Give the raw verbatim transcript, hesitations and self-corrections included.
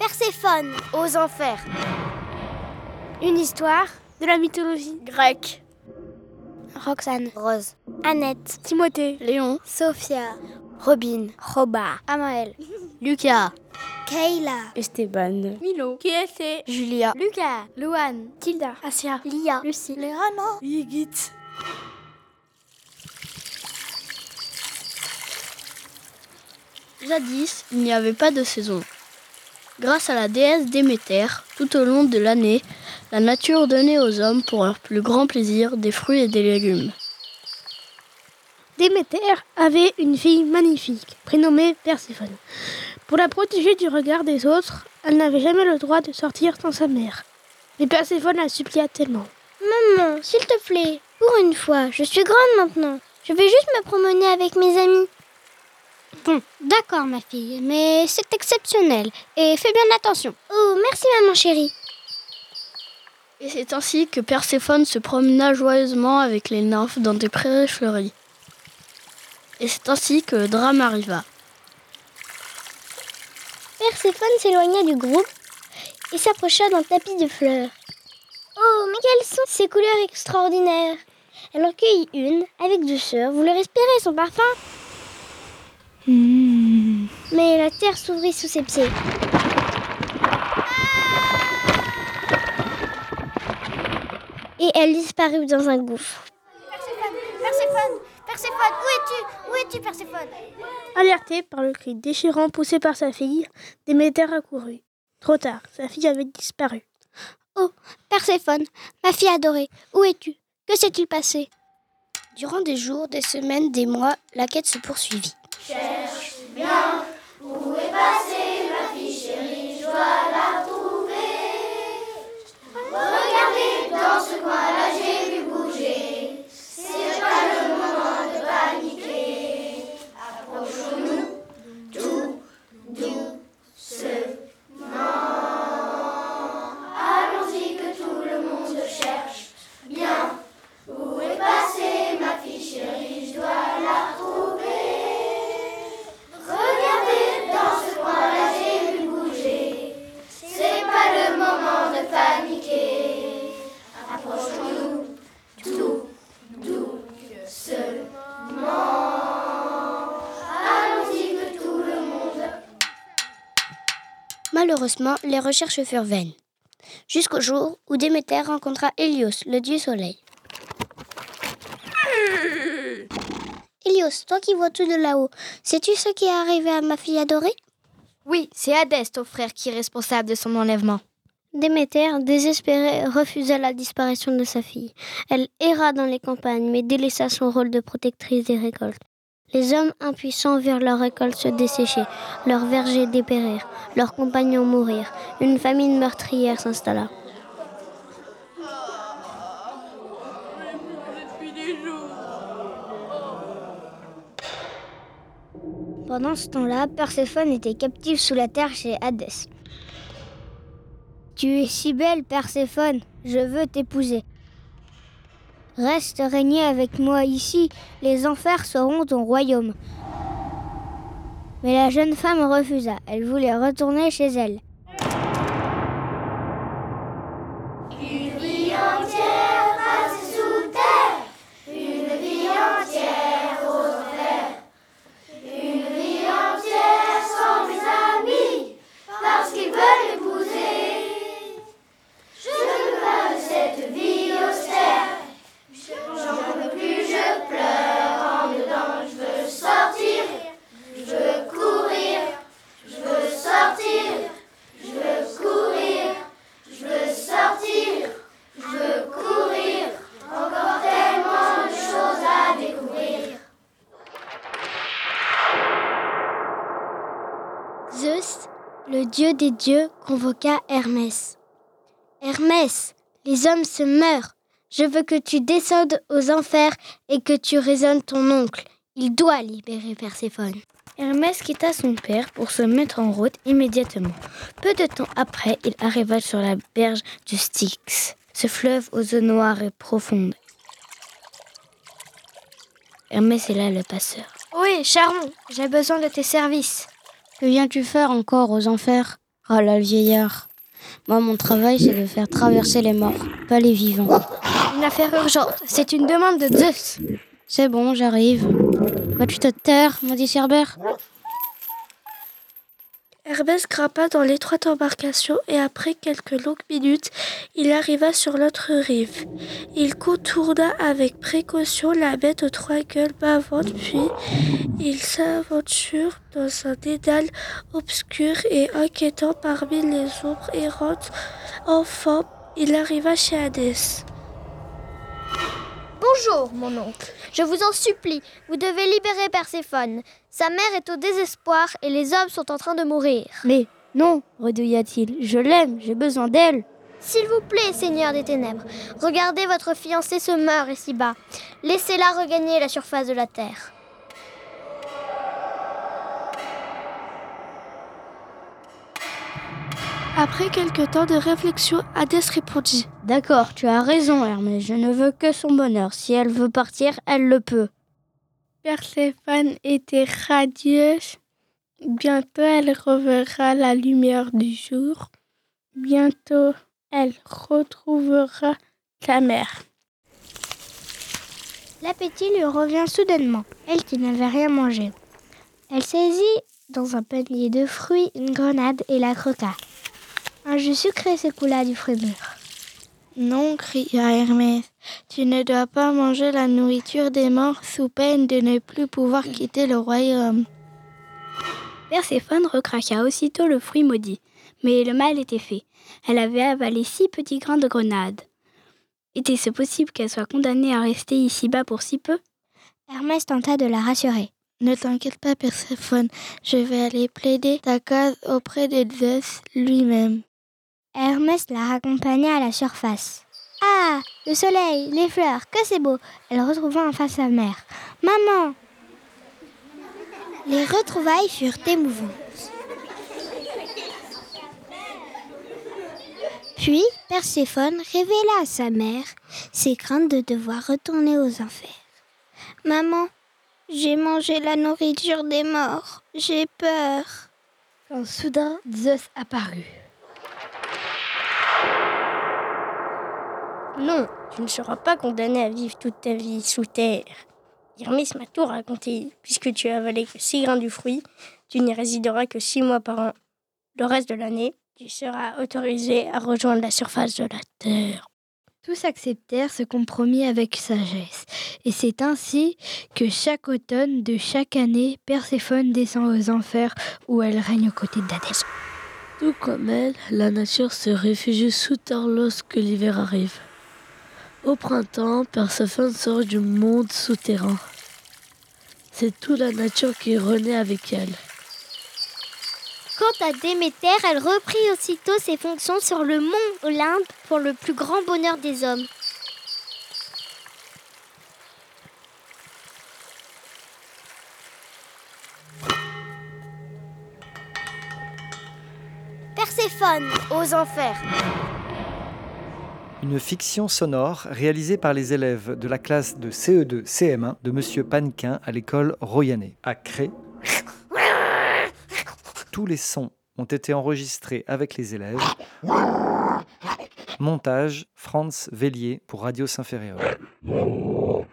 Perséphone aux enfers. Une histoire de la mythologie grecque. Roxane, Rose, Annette, Timothée, Léon, Sophia, Robin, Roba, Amaël, Lucas, Kayla, Esteban, Milo, Kiesé, Julia, Lucas, Louane, Tilda, Asia, Lia, Lucie, Lérana, Yigit. Jadis, il n'y avait pas de saison. Grâce à la déesse Déméter, tout au long de l'année, la nature donnait aux hommes pour leur plus grand plaisir des fruits et des légumes. Déméter avait une fille magnifique, prénommée Perséphone. Pour la protéger du regard des autres, elle n'avait jamais le droit de sortir sans sa mère. Mais Perséphone la supplia tellement. Maman, s'il te plaît, pour une fois, je suis grande maintenant. Je vais juste me promener avec mes amis. Bon, d'accord ma fille, mais c'est exceptionnel et fais bien attention. Oh, merci maman chérie. Et c'est ainsi que Perséphone se promena joyeusement avec les nymphes dans des prairies fleuries. Et c'est ainsi que le drame arriva. Perséphone s'éloigna du groupe et s'approcha d'un tapis de fleurs. Oh, mais quelles sont ces couleurs extraordinaires! Elle en cueillit une avec douceur, voulait respirer son parfum. Mmh. Mais la terre s'ouvrit sous ses pieds. Et elle disparut dans un gouffre. Perséphone, Perséphone, Perséphone, où es-tu? Où es-tu, Perséphone? Alertée par le cri déchirant poussé par sa fille, Déméter accourut. Trop tard, sa fille avait disparu. Oh, Perséphone, ma fille adorée, où es-tu? Que s'est-il passé? Durant des jours, des semaines, des mois, la quête se poursuivit. Cherche bien, où est passée ma fille chérie, je dois la retrouver. Regardez, dans ce coin-là, j'ai vu bouger. C'est pas le moment de paniquer. Approchons-nous tout doucement. Allons-y que tout le monde cherche bien. Où est passée ma fille chérie, je dois la retrouver. Regardez, dans ce coin-là, j'ai vu bouger. C'est pas le moment de paniquer. Approchons-nous tout doucement. Allons-y que tout le monde... Malheureusement, les recherches furent vaines. Jusqu'au jour où Déméter rencontra Hélios, le dieu soleil. Hélios, toi qui vois tout de là-haut, sais-tu ce qui est arrivé à ma fille adorée? Oui, c'est Hadès, ton frère, qui est responsable de son enlèvement. Déméter, désespérée, refusa la disparition de sa fille. Elle erra dans les campagnes, mais délaissa son rôle de protectrice des récoltes. Les hommes impuissants virent leurs récoltes se dessécher, leurs vergers dépérir, leurs compagnons mourir. Une famine meurtrière s'installa. Pendant ce temps-là, Perséphone était captive sous la terre chez Hadès. « Tu es si belle, Perséphone, je veux t'épouser. Reste régner avec moi ici, les enfers seront ton royaume. » Mais la jeune femme refusa, elle voulait retourner chez elle. Une vie entière passée sous terre, une vie entière aux enfers, une vie entière sans mes amis, parce qu'ils veulent épouser. Je ne veux pas de cette vie austère, j'en peux plus, je pleure en dedans, je veux sortir, je veux courir, je veux sortir, je veux courir, je veux sortir, je veux courir, encore tellement de choses à découvrir. Zeus, le dieu des dieux, convoqua Hermès. « Hermès, les hommes se meurent. Je veux que tu descendes aux enfers et que tu raisonnes ton oncle. Il doit libérer Perséphone. » Hermès quitta son père pour se mettre en route immédiatement. Peu de temps après, il arriva sur la berge du Styx, ce fleuve aux eaux noires et profondes. Hermès est là, le passeur. Oui, Charon, j'ai besoin de tes services. Que viens-tu faire encore aux enfers? Oh là, le vieillard. Moi, mon travail, c'est de faire traverser les morts, pas les vivants. Une affaire urgente, c'est une demande de Zeus. C'est bon, j'arrive. Vas-tu te taire, maudit Cerbère ? Hermès grimpa dans l'étroite embarcation et après quelques longues minutes, il arriva sur l'autre rive. Il contourna avec précaution la bête aux trois gueules bavantes, puis il s'aventure dans un dédale obscur et inquiétant parmi les ombres errantes. Enfin, il arriva chez Hadès. Bonjour, mon oncle. Je vous en supplie, vous devez libérer Perséphone. Sa mère est au désespoir et les hommes sont en train de mourir. Mais non, redouilla-t-il, je l'aime, j'ai besoin d'elle. S'il vous plaît, Seigneur des Ténèbres, regardez votre fiancée se meurt ici-bas. Laissez-la regagner la surface de la terre. Après quelque temps de réflexion, Hadès répondit. D'accord, tu as raison, Hermès, je ne veux que son bonheur. Si elle veut partir, elle le peut. Perséphone était radieuse. Bientôt, elle reverra la lumière du jour. Bientôt, elle retrouvera sa mère. L'appétit lui revient soudainement, elle qui n'avait rien mangé. Elle saisit dans un panier de fruits une grenade et la croqua. Un jus sucré s'écoula du fruit mûr. Non, cria Hermès, tu ne dois pas manger la nourriture des morts sous peine de ne plus pouvoir quitter le royaume. Perséphone recraqua aussitôt le fruit maudit, mais le mal était fait. Elle avait avalé six petits grains de grenade. Était-ce possible qu'elle soit condamnée à rester ici-bas pour si peu ? Hermès tenta de la rassurer. Ne t'inquiète pas, Perséphone, je vais aller plaider ta cause auprès de Zeus lui-même. Hermès la raccompagna à la surface. Ah, le soleil, les fleurs, que c'est beau. Elle retrouva enfin sa mère. Maman ! Les retrouvailles furent émouvantes. Puis, Perséphone révéla à sa mère ses craintes de devoir retourner aux enfers. Maman, j'ai mangé la nourriture des morts. J'ai peur. Quand soudain, Zeus apparut. Non, tu ne seras pas condamné à vivre toute ta vie sous terre. Hermès m'a tout raconté. Puisque tu as avalé que six grains du fruit, tu n'y résideras que six mois par an. Le reste de l'année, tu seras autorisé à rejoindre la surface de la terre. Tous acceptèrent ce compromis avec sagesse. Et c'est ainsi que chaque automne de chaque année, Perséphone descend aux enfers où elle règne aux côtés d'Hadès. Tout comme elle, la nature se réfugie sous terre lorsque l'hiver arrive. Au printemps, Perséphone sort du monde souterrain. C'est toute la nature qui renaît avec elle. Quant à Déméter, elle reprit aussitôt ses fonctions sur le mont Olympe pour le plus grand bonheur des hommes. Perséphone aux enfers. Une fiction sonore réalisée par les élèves de la classe de C E deux C M un de Monsieur Pannequin à l'école Royanet, à Cré. Tous les sons ont été enregistrés avec les élèves. Montage, Franz Vellier pour Radio Saint-Ferréol.